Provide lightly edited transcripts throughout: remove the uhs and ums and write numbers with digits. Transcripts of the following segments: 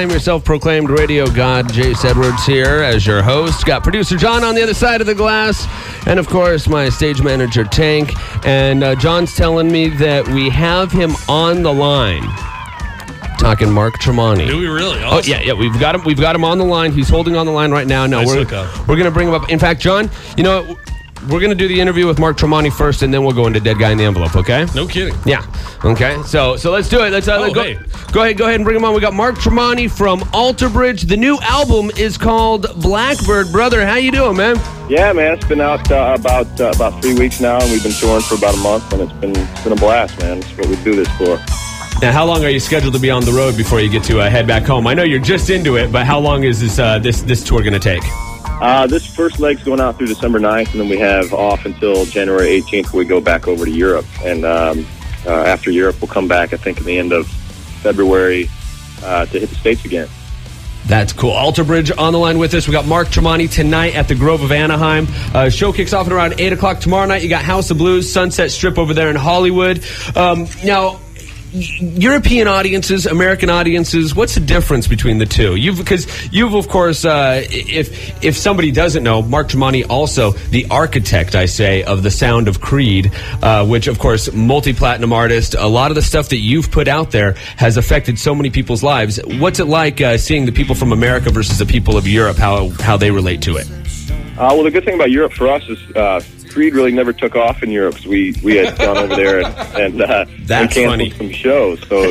I'm your self-proclaimed radio god, Jace Edwards, here as your host. Got producer John on the other side of the glass, and of course, my stage manager, Tank. And John's telling me that we have him on the line. Talking Mark Tremonti. Do we really? Awesome. Oh yeah, we've got him. We've got him on the line. He's holding on the line right now. No, nice we're going to bring him up. In fact, John, you know what? We're going to do the interview with Mark Tremonti first, and then we'll go into Dead Guy in the Envelope, okay? No kidding. Yeah. Okay. So let's do it. Let's go ahead and bring him on. We got Mark Tremonti from Alter Bridge. The new album is called Blackbird. Brother, how you doing, man? Yeah, man. It's been out about 3 weeks now, and we've been touring for about a month, and it's been a blast, man. It's what we do this for. Now, how long are you scheduled to be on the road before you get to head back home? I know you're just into it, but how long is this tour going to take? This first leg's going out through December 9th, and then we have off until January 18th where we go back over to Europe. And after Europe, we'll come back, I think, at the end of February to hit the States again. That's cool. Alter Bridge on the line with us. We got Mark Tremonti tonight at the Grove of Anaheim. Show kicks off at around 8 o'clock tomorrow night. You got House of Blues, Sunset Strip over there in Hollywood. Now, European audiences, American audiences, what's the difference between the two? Because you've of course, if somebody doesn't know, Mark Tremonti also the architect, I say, of the sound of Creed, which of course, multi-platinum artist. A lot of the stuff that you've put out there has affected so many people's lives. What's it like seeing the people from America versus the people of Europe, how they relate to it? Well, the good thing about Europe for us is Creed really never took off in Europe because we had gone over there and canceled some shows. So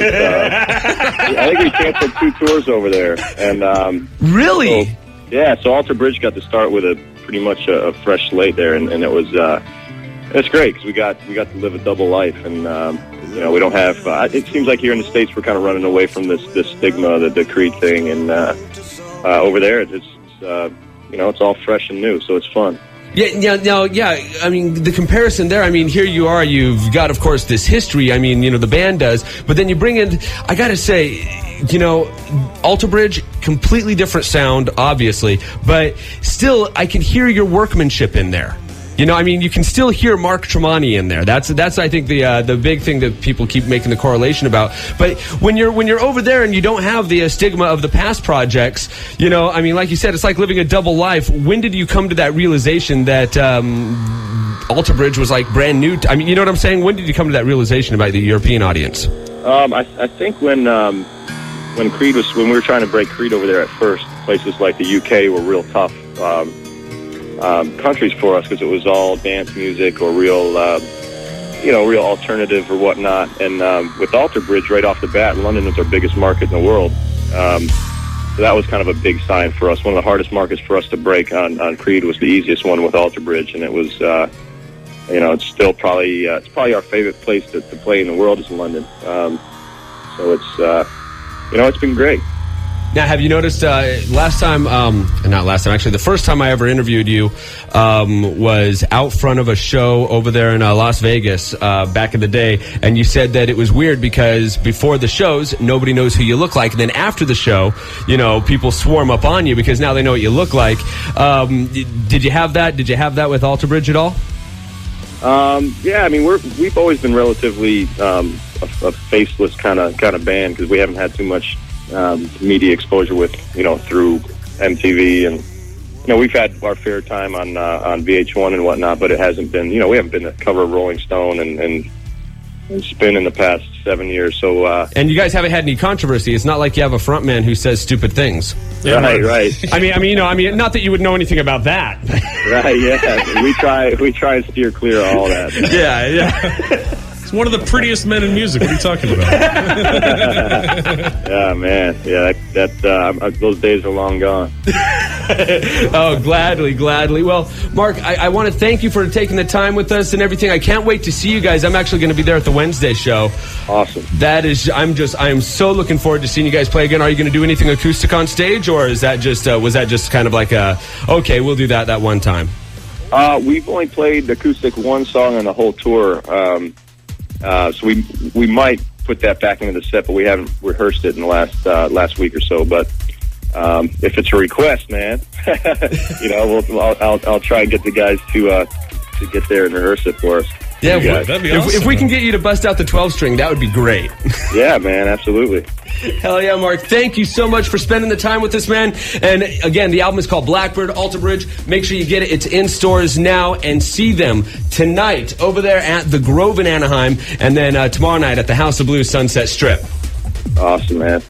I think we canceled 2 tours over there. And really, so Alter Bridge got to start with pretty much a fresh slate there, and it was it's great because we got to live a double life, and we don't have. It seems like here in the States we're kind of running away from this stigma, the Creed thing, and over there it's it's all fresh and new, so it's fun. Yeah. I mean, the comparison there. I mean, here you are. You've got, of course, this history. I mean, the band does, but then you bring in. I gotta say, Alter Bridge, completely different sound, obviously, but still, I can hear your workmanship in there. I mean, you can still hear Mark Tremonti in there. That's I think the big thing that people keep making the correlation about. But when you're over there and you don't have the stigma of the past projects, I mean, like you said, it's like living a double life. When did you come to that realization that Alter Bridge was like brand new? I mean, you know what I'm saying? When did you come to that realization about the European audience? I think when Creed when we were trying to break Creed over there at first, places like the UK were real tough. Countries for us because it was all dance music or real alternative or whatnot. And with Alter Bridge right off the bat, London is our biggest market in the world. So that was kind of a big sign for us. One of the hardest markets for us to break on Creed was the easiest one with Alter Bridge, and it was it's still probably our favorite place to play in the world is London. So it's it's been great. Now, have you noticed the first time I ever interviewed you was out front of a show over there in Las Vegas back in the day, and you said that it was weird because before the shows, nobody knows who you look like, and then after the show, people swarm up on you because now they know what you look like. Did you have that? Did you have that with Alter Bridge at all? Yeah, I mean, we've always been relatively a faceless kind of band because we haven't had too much media exposure with through MTV, and we've had our fair time on VH1 and whatnot, but it hasn't been we haven't been the cover of Rolling Stone and Spin in the past 7 years. So and you guys haven't had any controversy. It's not like you have a frontman who says stupid things. Yeah, right. I mean, not that you would know anything about that. Right. Yeah, we try and steer clear of all that. Yeah. One of the prettiest men in music. What are you talking about? Yeah, man. Yeah, those days are long gone. Oh, gladly. Well, Mark, I want to thank you for taking the time with us and everything. I can't wait to see you guys. I'm actually going to be there at the Wednesday show. Awesome. I am so looking forward to seeing you guys play again. Are you going to do anything acoustic on stage, or is that just was that just kind of like okay, we'll do that one time? We've only played acoustic one song on the whole tour. So we might put that back into the set, but we haven't rehearsed it in the last week or so. But if it's a request, man, I'll try and get the guys to get there and rehearse it for us. Yeah, That'd be awesome. if we can get you to bust out the 12-string, that would be great. Yeah, man, absolutely. Hell yeah, Mark. Thank you so much for spending the time with us, man. And again, the album is called Blackbird, Alter Bridge. Make sure you get it. It's in stores now, and see them tonight over there at the Grove in Anaheim, and then tomorrow night at the House of Blues Sunset Strip. Awesome, man.